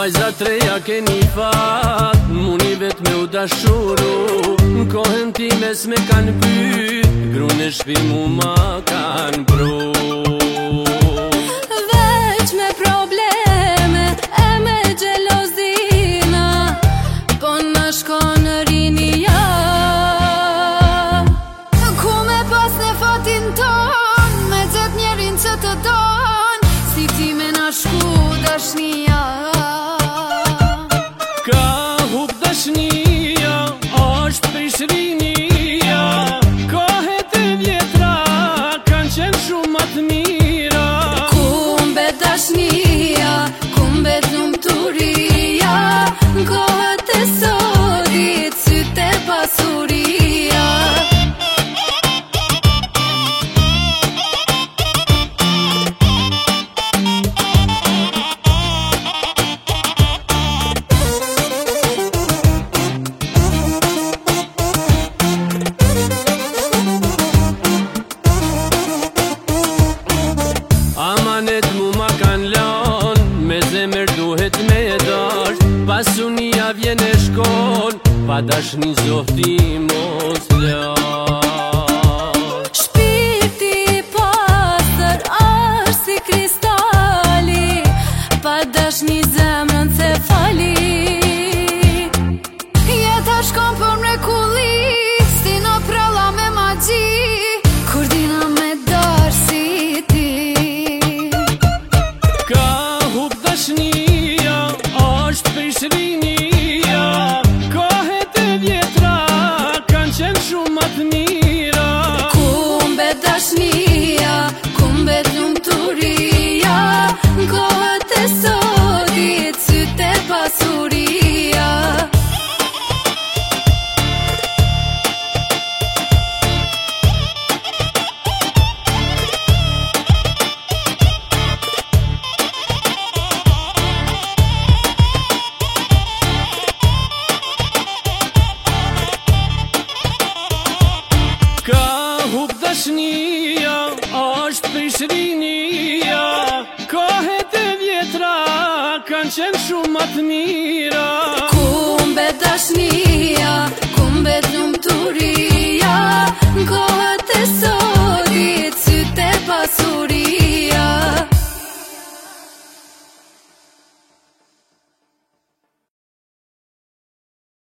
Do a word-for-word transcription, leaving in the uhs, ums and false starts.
vajzat treja keni fat, muni vet me u dashuru. N'kohen ti mes me kan pyt, grun e shpi mu ma kan pru. Veç me probleme e me gjelozina, po na shkon rinia. Ku me pas në fatin ton, me zet njerin që të don, si ti me na shku dashnia. Ka hup dashnia, është për shrinia, kohet e vjetra, kanë qenë shumë më të mira. Kumbe dashnia, kumbe lumturia, kohët e sodit, sytë e pasuria. Amanet mu ma kan lan, me zemër duhet me dash. Pasunia vjen e shkon, pa dashni zoti mos lash. Shpirti i pastër është si kristali, pa dashni zemrën se fali. Jeta shkon për mrekulli, si në pralla me magji, kur dina me darë si ti. Ka hup dashnia, është për shrinia, kohet e vjetra, kanë qenë shumë më të mira. Kumbe dashnia, kumbe lumturia, kohët e sodit, sytë e pasuria. Ka hup dashnia, është për shrinia, kohet e vjetra, kanë qenë shumë më të mira. Kumbe dashnia, kumbe lumturia, kohët